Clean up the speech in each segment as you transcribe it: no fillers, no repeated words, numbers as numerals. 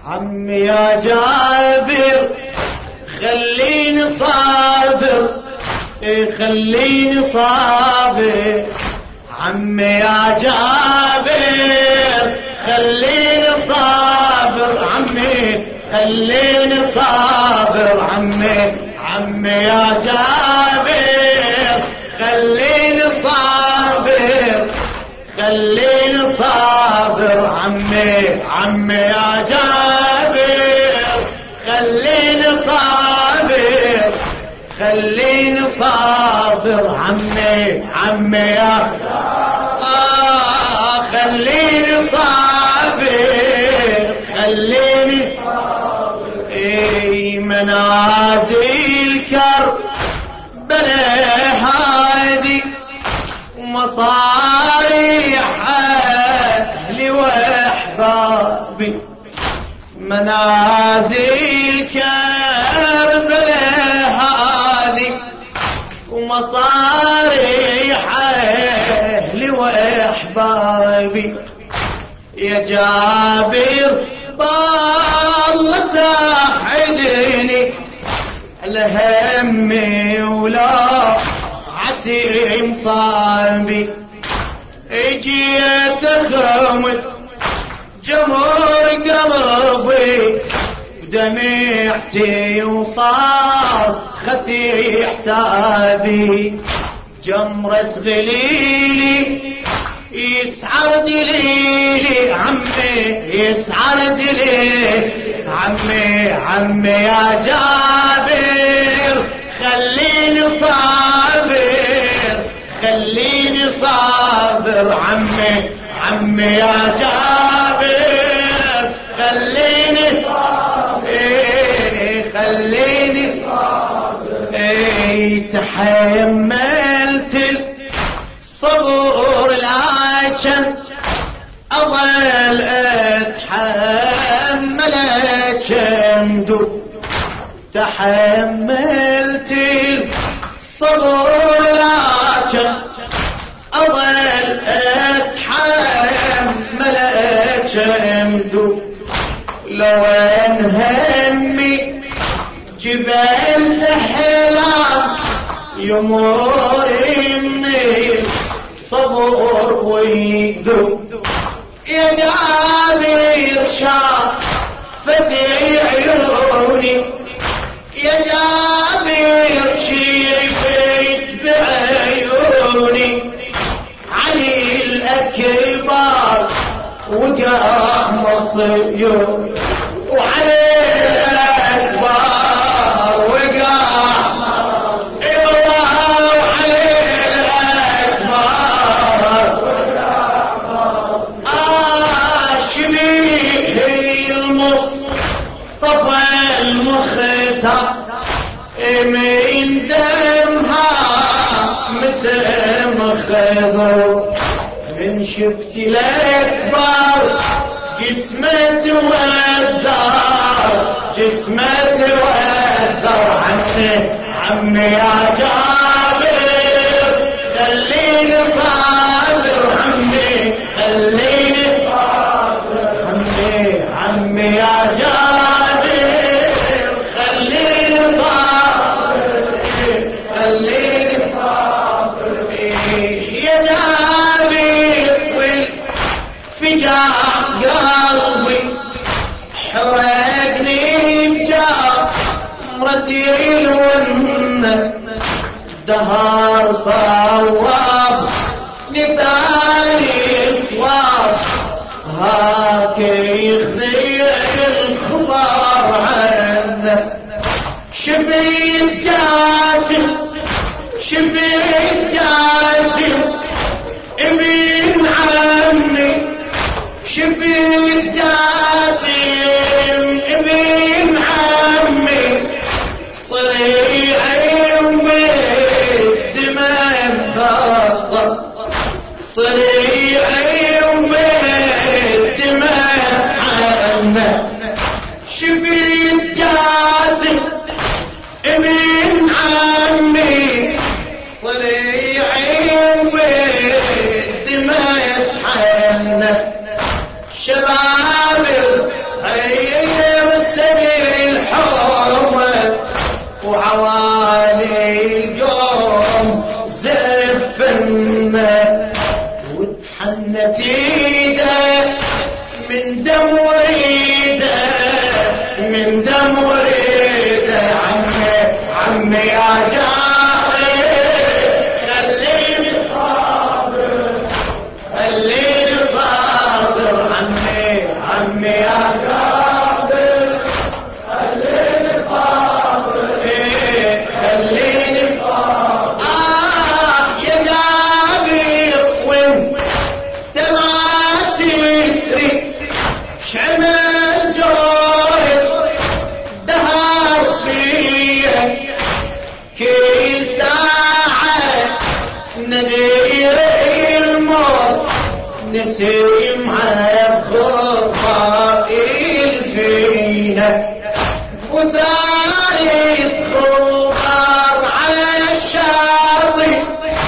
عمي يا جابر خليني صابر، خليني صابر. عمي يا جابر خليني صابر، عمي خليني صابر. عمي يا جابر خليني صابر، خليني صابر. عمي يا جابر خليني صابر، خليني صابر. عمي يا خليني صابر، خليني صابر. منازل كربلاء هادي ومصاريح أهلي وأحبابي، منازل كربلاء هادي ومصاريح أهلي وأحبابي. يا جابر بالله ساعدني على همي ولا عتيم صامبي. اجيت اخمد جمهور قلبي بدمعتي وصار ختي حسابي. جمرة غليلي يسعر دليلي، عمي يسعر دليلي. عمي يا جابر خليني صابر، خليني صابر. عمي يا جابر خليني صابر، خليني صابر. تحملت الصبر لكن أظل أتحمل جمدو. تحملت الصبر لكن أظل أتحمل جمدو. لو أن همي جبال أحلام يمر مني صبر ويدو. يا جابر شافتي عيوني، يا جابر شفت بعيوني علي الأكبر وقع مصير، وعلي الأكبر وقع من دمها متمخض. من شفت الأكبر جسمه توذر، جسمه توذر. عمي يا جابر خليني صابر، عمي خليني صابر. عمي يا جابر خليني صابر، خليني صابر. يا جابر والفجاع قلبي حرقني بجمرتي الونة. دهر صواب نثاني صواب، هاك يخذي الخبر عنه. شبيت جاسم، شبيت جاسم ابن عمي، شبيت جاسم ابن عمي. صريعي والدماء مفضل، صريعي والدماء عنه. شبيت جاسم ابن عمي صريعي وريده من دم وريده عمي يا جابر خليني صابر خليني صابر عمي يا جابر خليني صابر خليني صابر يا جابر وانت ما تدري شعمل جوهر دهر فيها كل ساعة ندي الموت نسيمها بخطائل فيها وثالث خبر على الشاطئ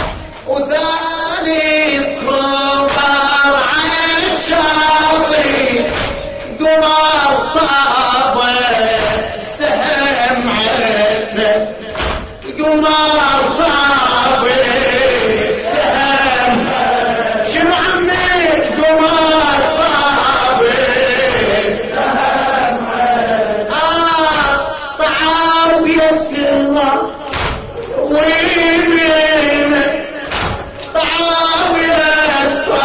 وثالث خبر على الشاطئ قمر صاب السهم عنا قمر صاب السهم شنو عمي قمر صاب السهم طعام يسر ويمين طعام يسر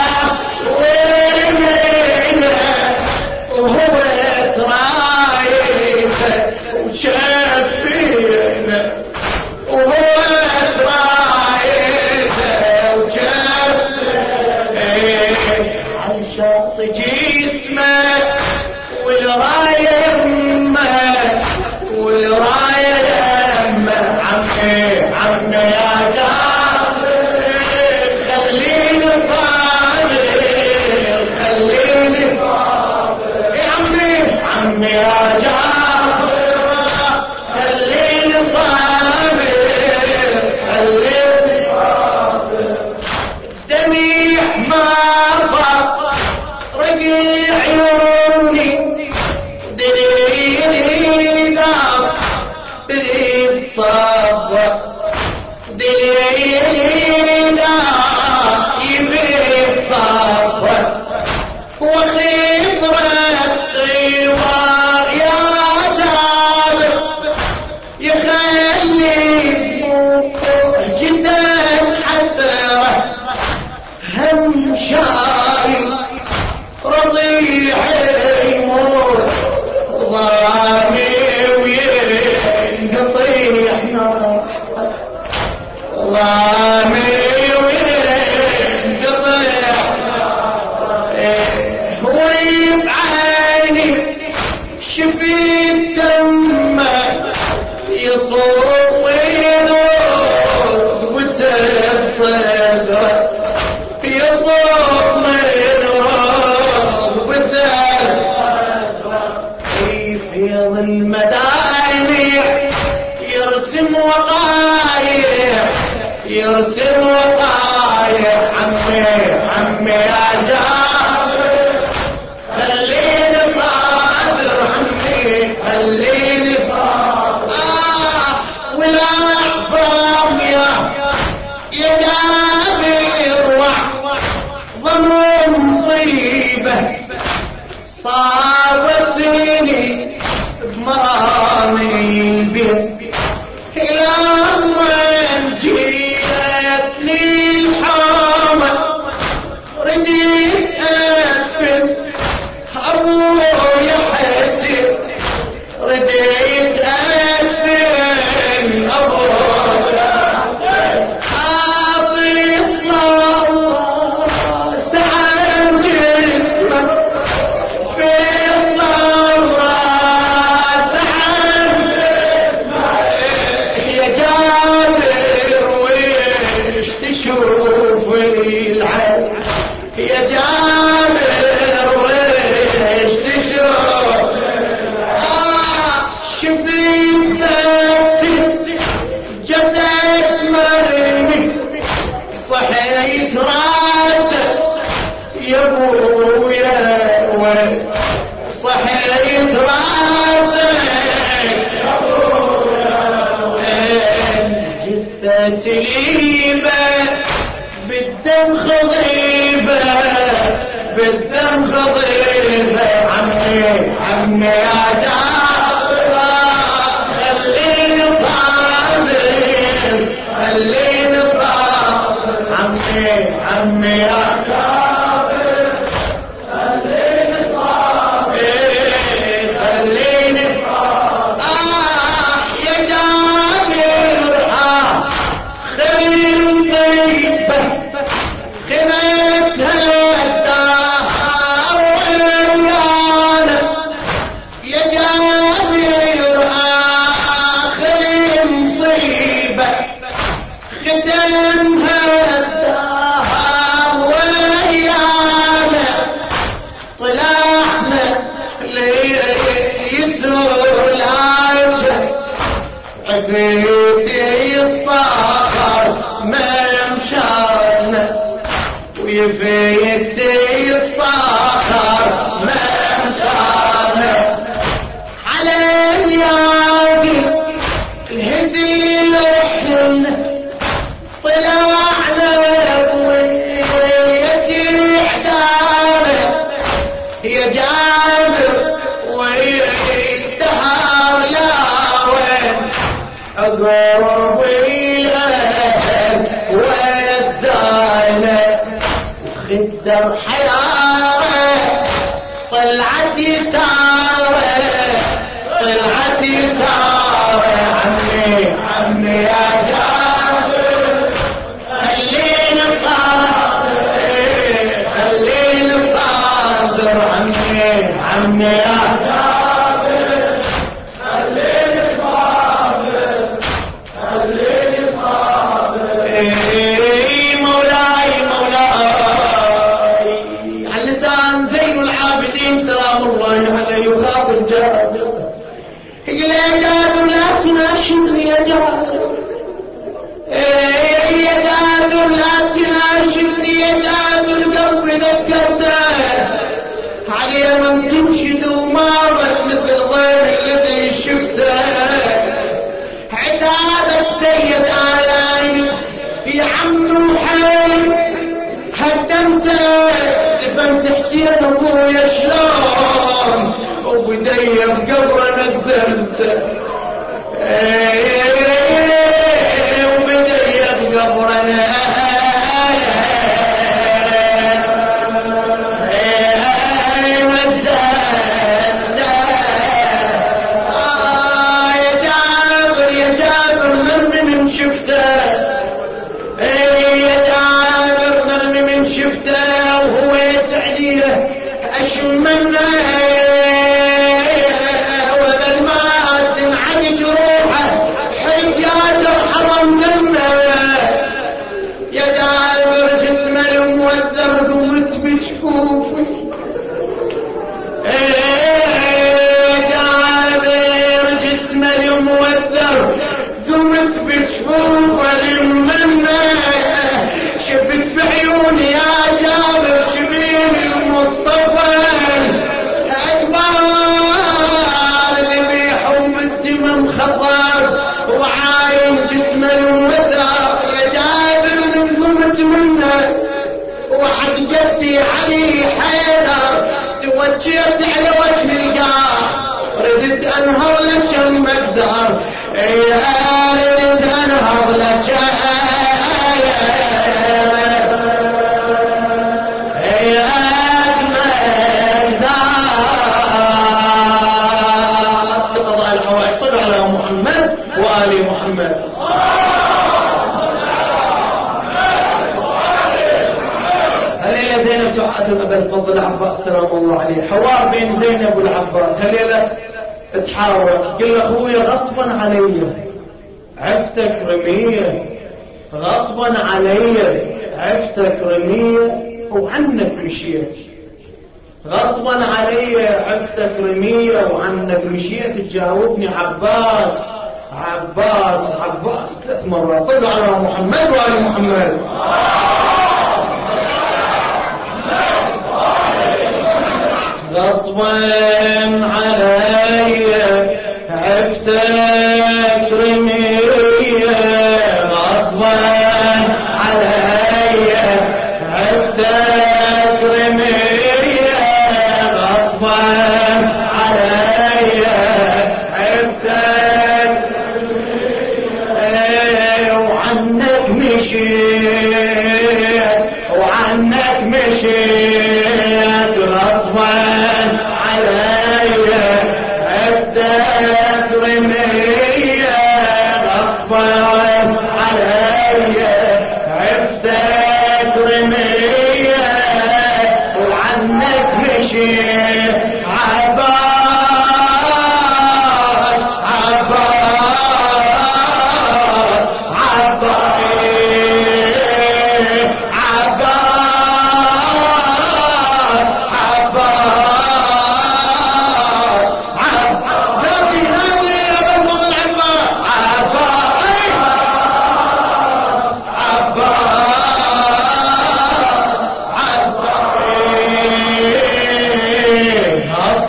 ويمين وهو ترايفه وشفينا وهو ترايفه وشفينا عن شط جسمه والرايه يمه والرايه يمه عمي يا جابر خليني صابر خليني صابر عمي يا جابر خليني صابر خليني صابر الدميع ما فاق رقي عيوني دليلي داب بريد صابر دليلي داب يبريد صابر وخبرة صغار يا جابر يخلي جدا حسرة هم شاي رضيع يموت ضامي وينقطيع ضامي وينقطيع ويبعاني شفيت دمه يصوت وينوض وتبصره يصوت وينوض وتبصره في فيض المدايح يرسم وقايح يرسم وقايح عمي يا جابر خليني صابر عمي خليني صابر والأعظم يا جابر ضمن مصيبة صابتني بمرامي البيت لما جيت لي الحامة رديت أدفن أبوي حسن رديت أدفن أبوي أعطي صلاة سعى جسمك في الضرة سعى جسمك يا جابر ويش تشوف العين يا جابر ويش تشوف شفيت نفسي جسد مرمي صحيت راسه يا ابويا صحيت راسه يا ابويا جثة سليمة بالدم خضيبة بالدم خضيبة عمي يا جابر خليني صابر خليني صابر عمي يا جابر خليني صابر خليني صابر يا جابر خير طيبة خيمتها بيتي الصخر ما مشانا ويفيتي الصخر ما مشانا على الياقي الهزيل وحنا طلعنا بويتي حدانا يا جابر ويلتهار يا وين أقرب الأهل والدانة وخدر حيارة طلعت يسارة طلعت يسارة عمي يا جابر خليني صابر خليني صابر عمي يا جابر خليني صابر خليني صابر مولاي على لسان زين العابدين سلام الله عليه وخاطر جابر قل يا جابر لا تناشدني يا جابر يا جابر لا تناشدني يا جابر قلبي ذكرته علي من تنشد ومارت مثل غير الذي شفته عتاب السيد آلاني يا عم وحي هدمته دفنت حسين ابويا شلون وبدي بقبره نزلته وبدي بقبره توجهت على وجه القاع ردت انهض لك المقدار ردت انهض لك بقضاء الحوائج صلوا على محمد وآل محمد زينب تعاد أبا الفضل العباس سلام الله عليه حوار بين زينب والعباس هليلة تحاور قل له أخوي غصبا علي عفتك رمية غصبا علي عفتك رمية وعنك مشيت غصبا علي عفتك رمية وعنك مشيت تجاوبني عباس عباس عباس 3 مرات صلوا على محمد وآل محمد غصبا علي عفتك رمية غصبا علي عفتك رمية غصبا علي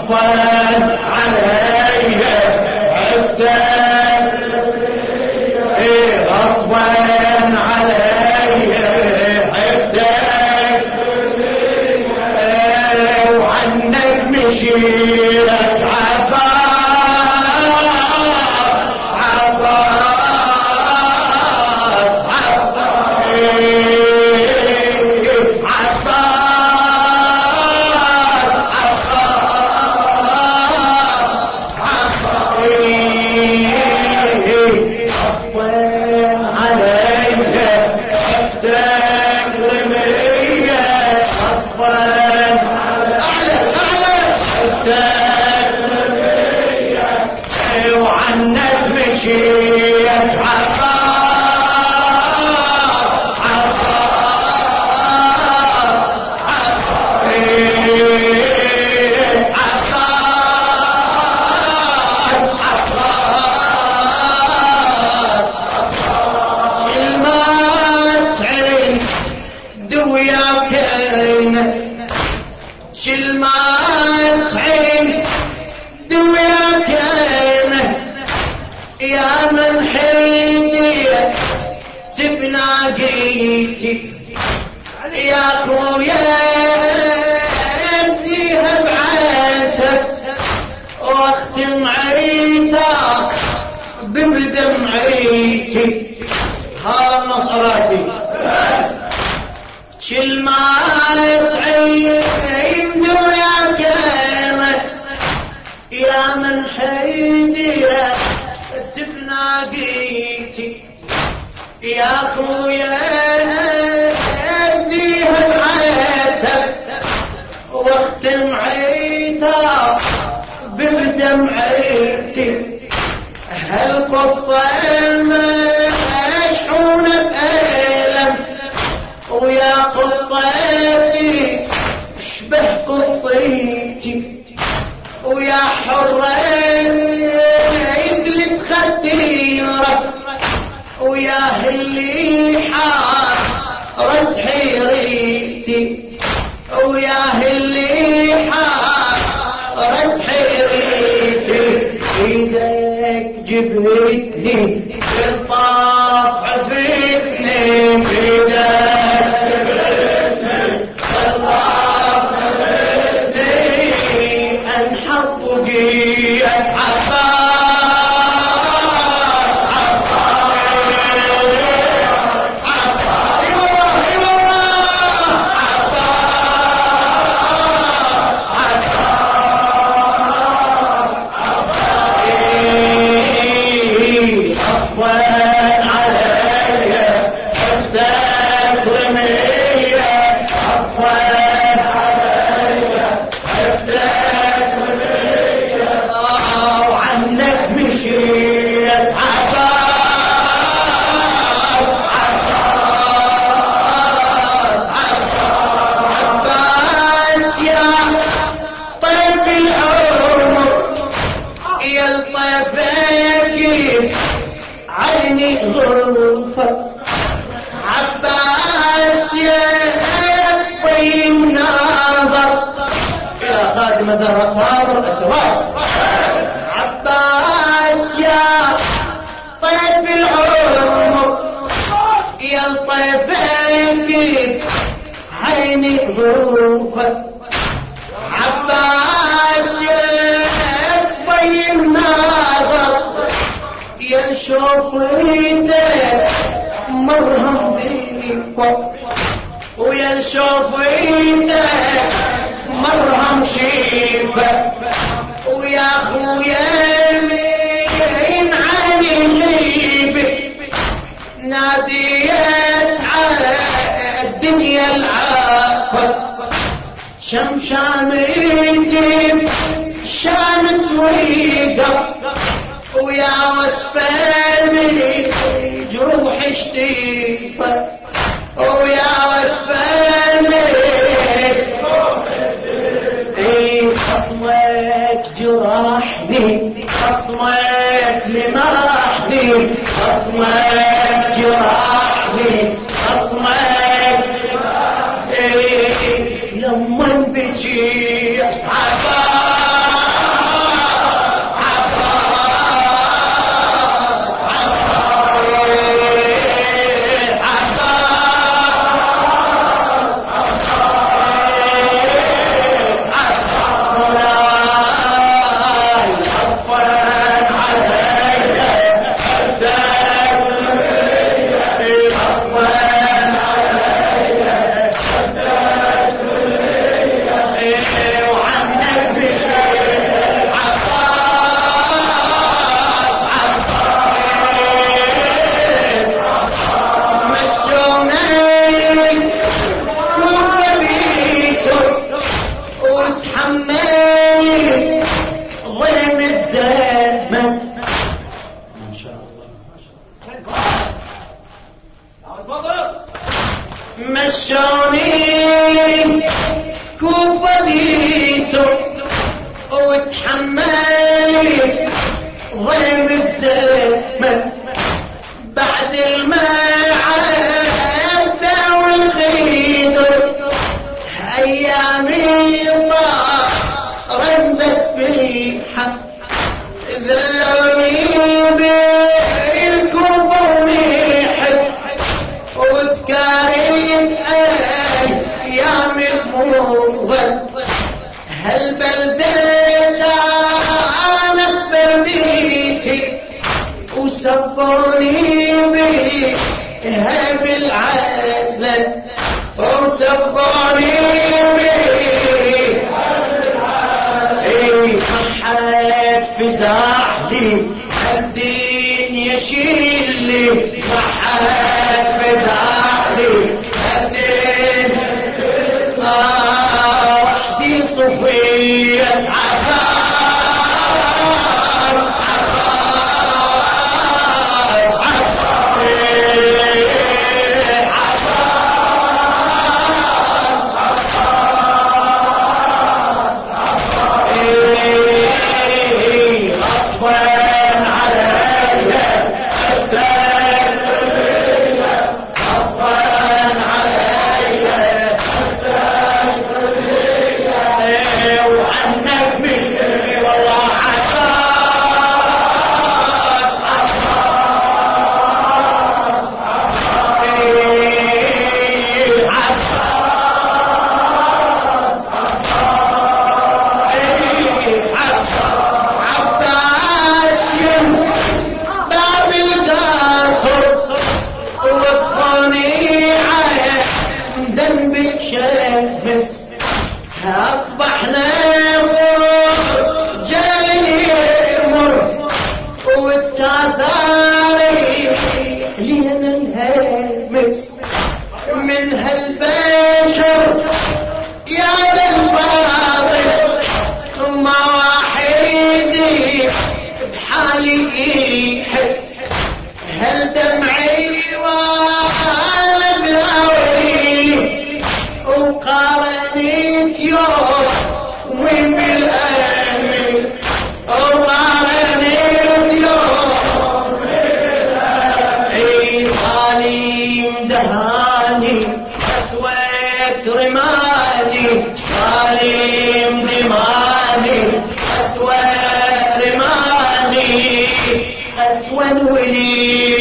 غصبا علي عفتك غصبا علي عفتك وعنك مشيت يا خويا اديها بعاتك واختم عيتك بدمعيتي هذا نصراتي كل ما تعين دنيا كانت يا من حيدي تبناقيتي يا خويا اديها بعاتك واختم عيتك بدمعيتي هالقصة مشحونة بألم ويا قصتي اشبه قصيتي ويا حرة يدلت خديرك ويا اللي حارت حيريتي ويا اللي حارت حيريتي ايدك جبتني بالطاف عفتني ايدك جبتني بالطاف عفتني انحط بيك عباس يا طيف العمر يا الطيفك عيني ظروفك عباس يا طيب ناظر يا شوفيتك مرهم ضيقك ويا شوفيتك مرهم شيفك ويا خويا من عيني غيبك ناديت على الدنيا العافة شمشامتي شامت ويقف ويا وسفاني جروح اشتيفة ويا وسفاني خصمك جراحني خصمك لمحني خصمك جراحني خصمك لما بجي عباس وتحملي ضيم الزمن بعد المعركة والغيدر أيامي صار بس بيحة ذلوني بالكفر ويحب وذكاري أيام الموضة هالبلدة كانت بلديتي وسفرني بها بالعدل وسفرني بها بالعدل صحت في زحلي الدين يشيلي صحت في زحلي الدين وحدي صفية أصبحنا جالي مر وتكاثري لينا الهمس من هالبشر يا ذا الفاضل ما وحيدي بحالي يحس هل دمعي وانا بلاوي وقارنت يوم بالأمل وقارنت يوم بالأمل ظالم دهاني أسوة رماني ظالم دماني أسوة رماني أسوة ولي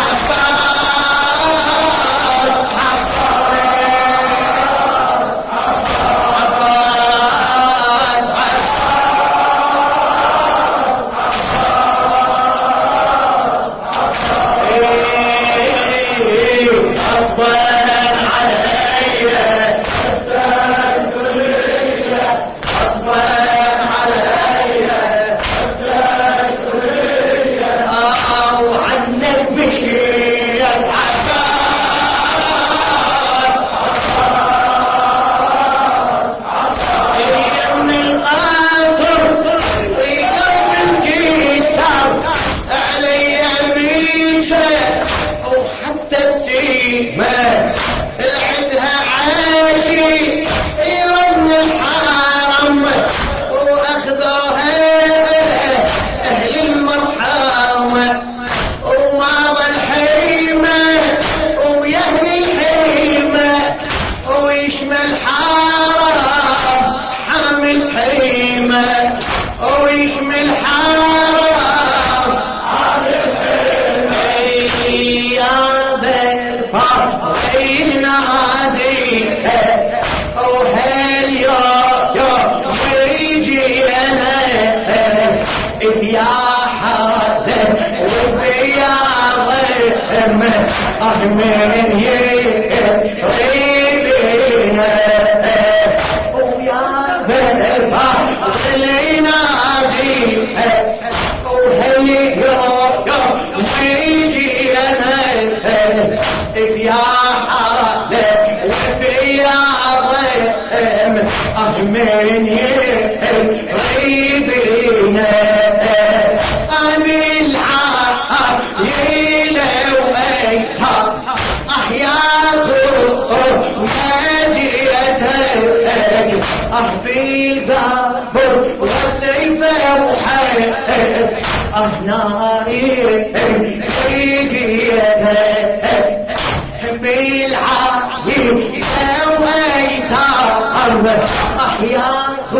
من يريبنا ويا بالفضل ينادي وهي يوم يجي لنا يا حبيب ويا ضيم من يريبنا أمي العار يلوي يا ناري بالعافية ويتعب أحياء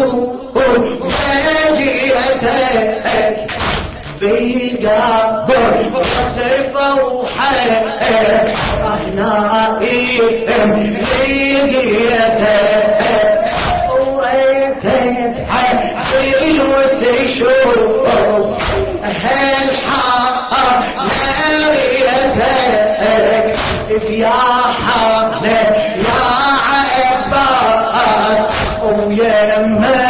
وجيتك بالقبر وصفة وحياة ناري لقيتك وريتك عدل وتشوف هالحق ناريتك يا حق يا عباس ويمك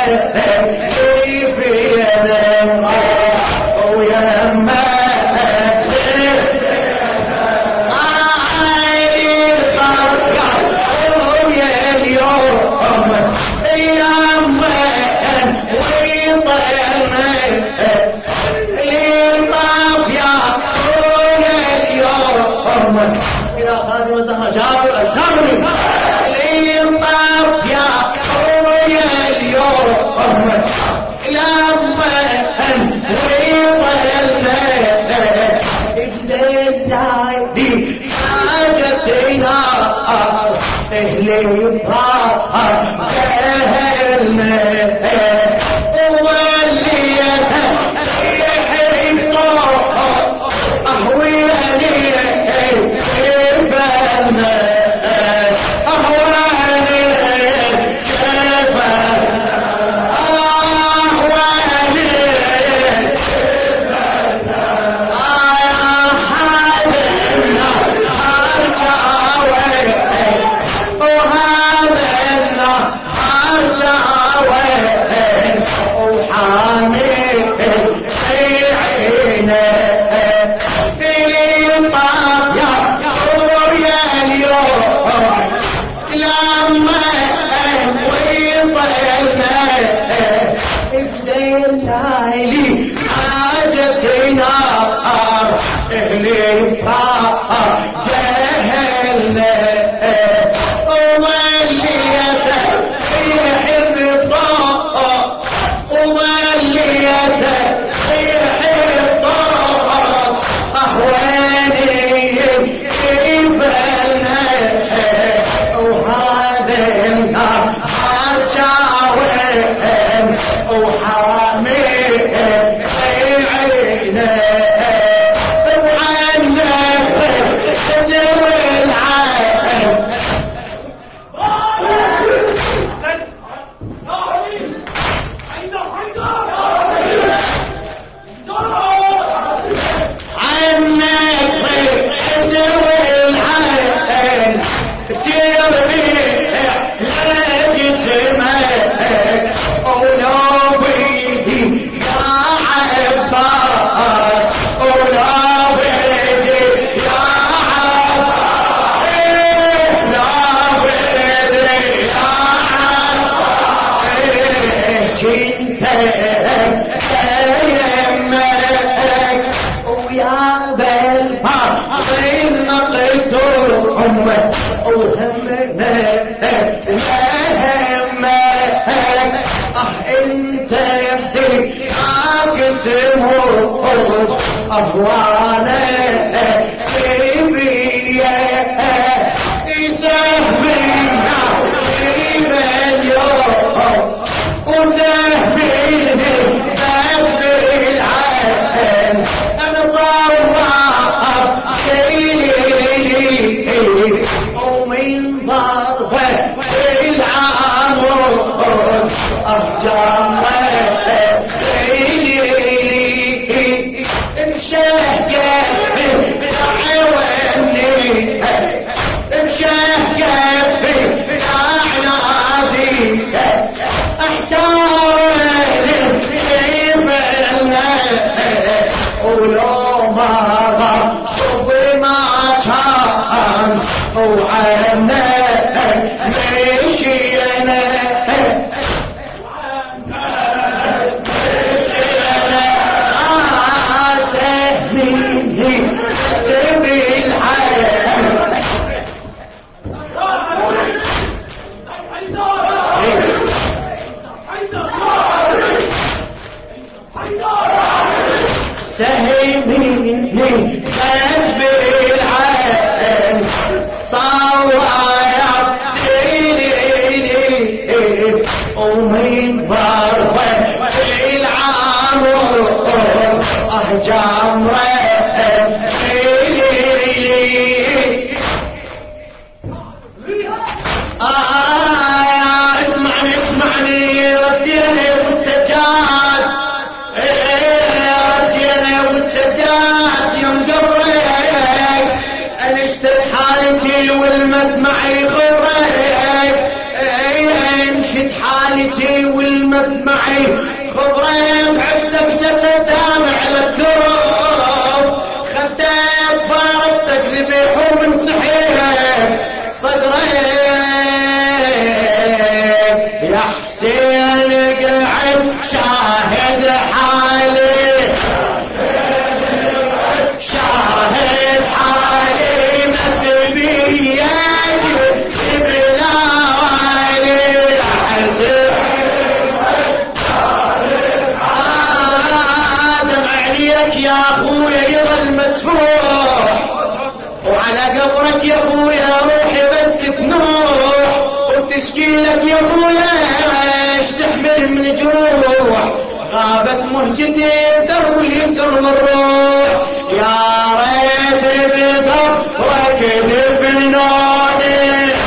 سهميني خذ بالعين صوايا ليلي ومن ضربة العمر جمرة اسمعني ردينا والسجاد ردينا والسجاد يوم قبرك انشتت حالتي والمدمعي خبرك انشت حالتي والمدمعي خبرك عفتك جسد دامع للدروب خديت فارتك ذبيح ومنسحيك صدرك يا حسين قعد شاهد حالي شاهد حالي مسبيك بلا والي يا حسين عليك يا اخويا يظل مسفوح وعلى قبرك يا اخويا روحي بس تنوح وتشكي لك يا اخويا ايش تحمل من جروح غابت مهجتي بدرب اليسر والروح يا ريت بقبرك دفنوني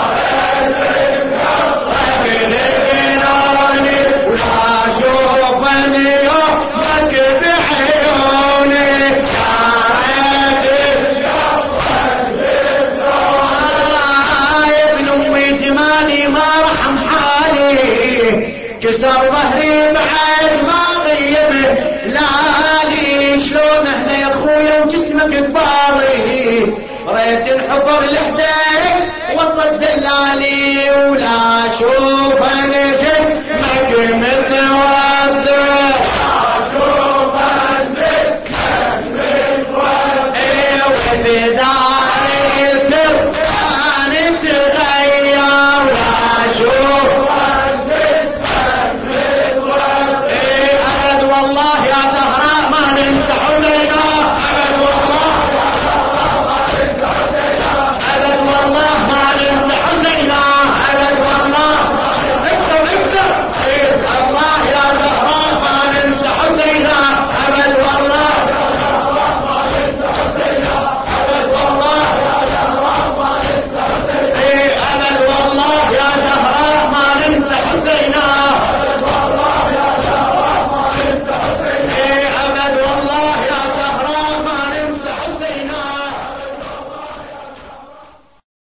كسر ظهري بعد ما غيب لالي شلون احنا يا اخويا وجسمك كباري ريت الحفر لحدك وسط دلالي ولا اشوفك